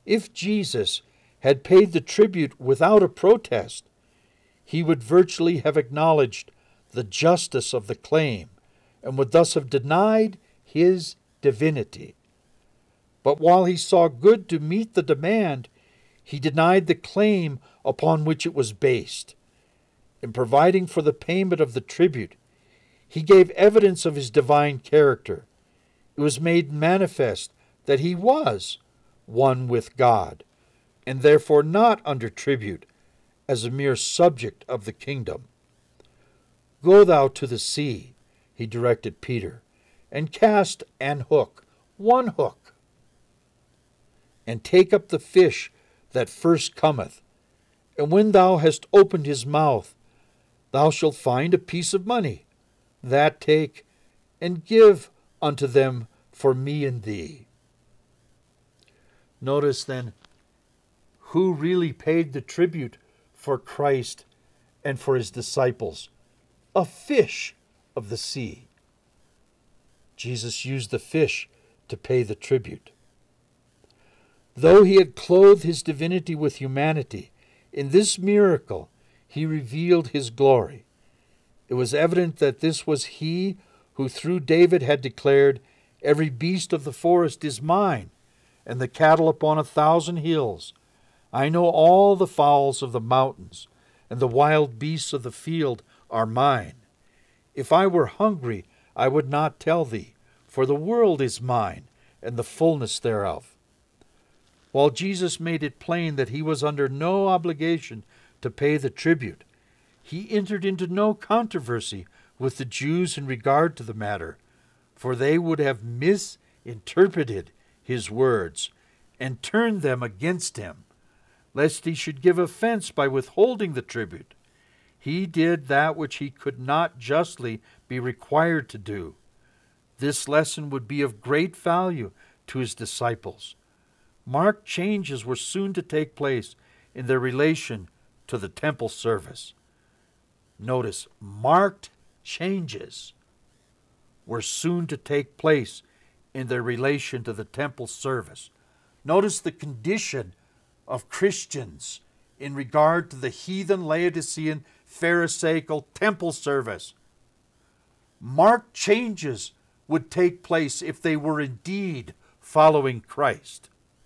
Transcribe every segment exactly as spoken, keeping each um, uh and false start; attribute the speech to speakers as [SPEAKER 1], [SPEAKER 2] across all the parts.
[SPEAKER 1] If Jesus had paid the tribute without a protest, he would virtually have acknowledged the justice of the claim and would thus have denied his divinity. But while he saw good to meet the demand, he denied the claim upon which it was based. In providing for the payment of the tribute, he gave evidence of his divine character. It was made manifest that he was one with God, and therefore not under tribute, as a mere subject of the kingdom. Go thou to the sea, he directed Peter, and cast an hook, one hook, and take up the fish that first cometh. And when thou hast opened his mouth, thou shalt find a piece of money. That take, and give unto them for me and thee. Notice then, who really paid the tribute for Christ and for his disciples? A fish of the sea. Jesus used the fish to pay the tribute. Though he had clothed his divinity with humanity, in this miracle he revealed his glory. It was evident that this was he who through David had declared, "Every beast of the forest is mine, and the cattle upon a thousand hills. I know all the fowls of the mountains, and the wild beasts of the field are mine. If I were hungry, I would not tell thee, for the world is mine, and the fullness thereof." While Jesus made it plain that he was under no obligation to pay the tribute, he entered into no controversy with the Jews in regard to the matter, for they would have misinterpreted his words and turned them against him, lest he should give offense by withholding the tribute. He did that which he could not justly be required to do. This lesson would be of great value to his disciples. Marked changes were soon to take place in their relation to the temple service. Notice, marked changes were soon to take place in their relation to the temple service. Notice the condition of Christians in regard to the heathen Laodicean Pharisaical temple service. Marked changes would take place if they were indeed following Christ.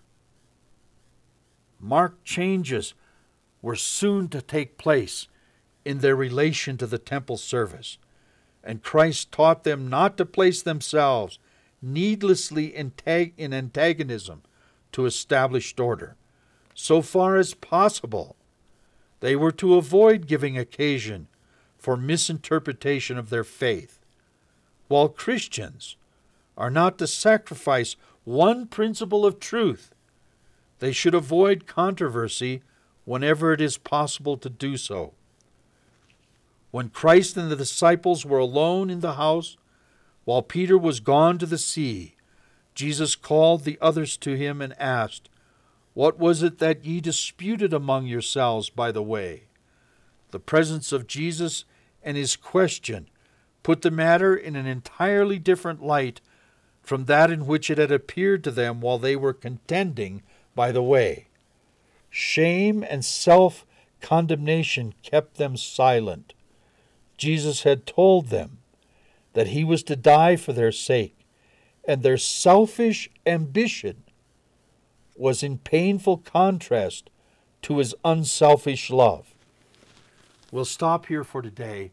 [SPEAKER 1] Marked changes were soon to take place in their relation to the temple service, and Christ taught them not to place themselves needlessly in antagonism to established order. So far as possible, they were to avoid giving occasion for misinterpretation of their faith, while Christians are not to sacrifice one principle of truth. They should avoid controversy whenever it is possible to do so. When Christ and the disciples were alone in the house, while Peter was gone to the sea, Jesus called the others to him and asked, "What was it that ye disputed among yourselves by the way?" The presence of Jesus and his question put the matter in an entirely different light from that in which it had appeared to them while they were contending by the way. Shame and self-condemnation kept them silent. Jesus had told them that he was to die for their sake, and their selfish ambition was in painful contrast to his unselfish love. We'll stop here for today.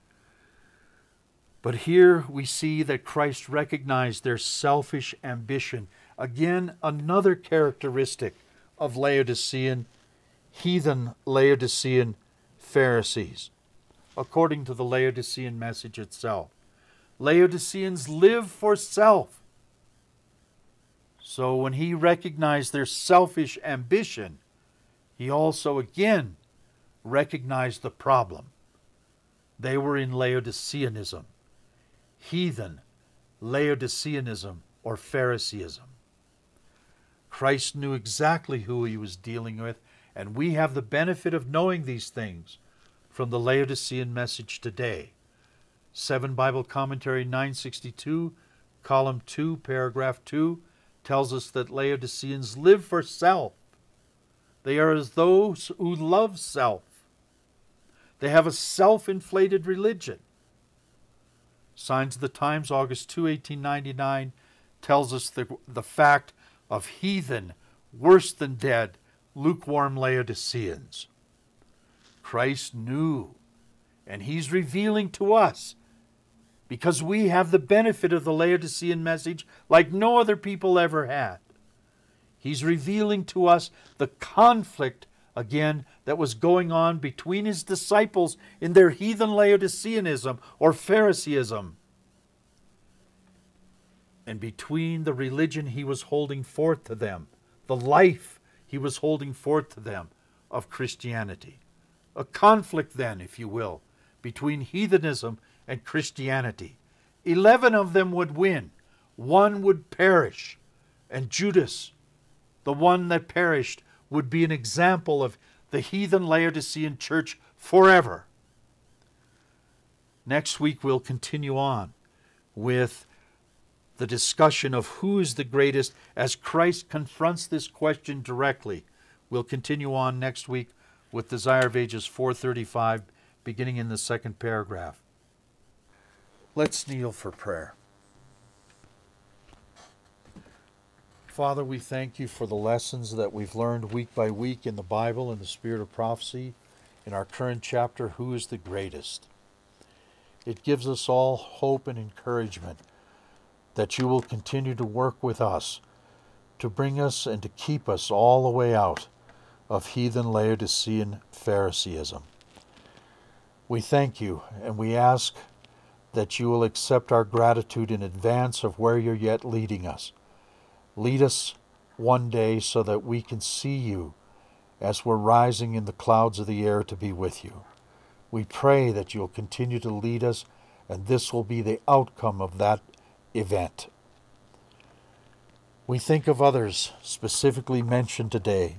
[SPEAKER 1] But here we see that Christ recognized their selfish ambition. Again, another characteristic of Laodicean, heathen Laodicean Pharisees, according to the Laodicean message itself. Laodiceans live for self. So when he recognized their selfish ambition, he also again recognized the problem. They were in Laodiceanism, heathen Laodiceanism or Phariseeism. Christ knew exactly who he was dealing with, and we have the benefit of knowing these things from the Laodicean message today. seven Bible Commentary nine sixty-two, column two, paragraph two, tells us that Laodiceans live for self. They are as those who love self. They have a self-inflated religion. Signs of the Times, August second, eighteen ninety-nine, tells us the, the fact of heathen, worse than dead, lukewarm Laodiceans. Christ knew, and he's revealing to us, because we have the benefit of the Laodicean message like no other people ever had. He's revealing to us the conflict, again, that was going on between his disciples in their heathen Laodiceanism or Phariseeism, and between the religion he was holding forth to them, the life he was holding forth to them of Christianity. A conflict then, if you will, between heathenism and Christianity. Eleven of them would win. One would perish. And Judas, the one that perished, would be an example of the heathen Laodicean church forever. Next week we'll continue on with the discussion of who is the greatest as Christ confronts this question directly. We'll continue on next week with Desire of Ages four thirty-five, beginning in the second paragraph. Let's kneel for prayer. Father, we thank you for the lessons that we've learned week by week in the Bible and the Spirit of Prophecy. In our current chapter, Who is the Greatest? It gives us all hope and encouragement that you will continue to work with us to bring us and to keep us all the way out of heathen Laodicean Phariseeism. We thank you, and we ask that you will accept our gratitude in advance of where you're yet leading us. Lead us one day so that we can see you as we're rising in the clouds of the air to be with you. We pray that you'll continue to lead us, and this will be the outcome of that event. We think of others specifically mentioned today.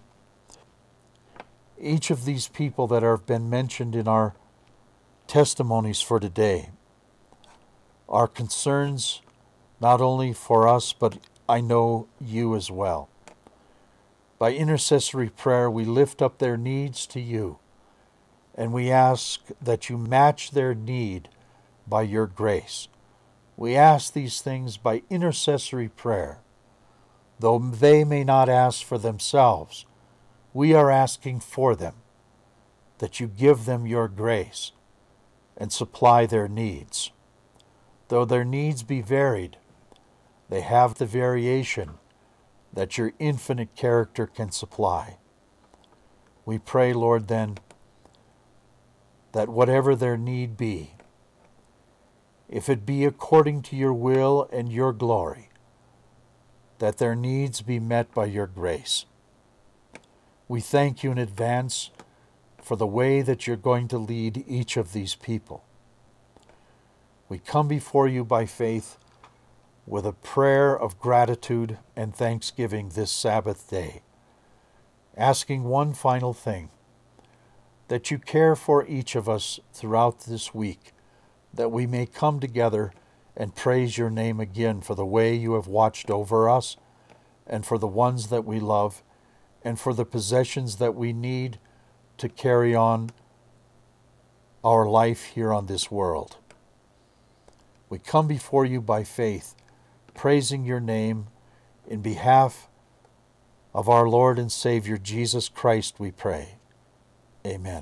[SPEAKER 1] Each of these people that have been mentioned in our testimonies for today are concerns not only for us, but I know you as well. By intercessory prayer, we lift up their needs to you, and we ask that you match their need by your grace. We ask these things by intercessory prayer. Though they may not ask for themselves, we are asking for them, that you give them your grace and supply their needs. Though their needs be varied, they have the variation that your infinite character can supply. We pray, Lord, then, that whatever their need be, if it be according to your will and your glory, that their needs be met by your grace. We thank you in advance for the way that you're going to lead each of these people. We come before you by faith with a prayer of gratitude and thanksgiving this Sabbath day, asking one final thing, that you care for each of us throughout this week, that we may come together and praise your name again for the way you have watched over us, and for the ones that we love, and for the possessions that we need to carry on our life here on this world. We come before you by faith, praising your name in behalf of our Lord and Savior Jesus Christ, we pray. Amen.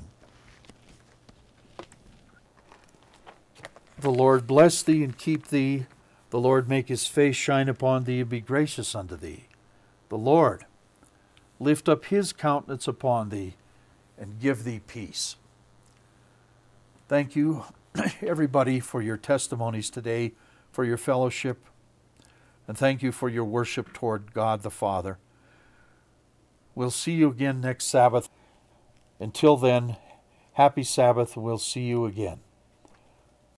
[SPEAKER 1] The Lord bless thee and keep thee. The Lord make his face shine upon thee and be gracious unto thee. The Lord lift up his countenance upon thee and give thee peace. Thank you, everybody, for your testimonies today, for your fellowship, and thank you for your worship toward God the Father. We'll see you again next Sabbath. Until then, happy Sabbath. We'll see you again.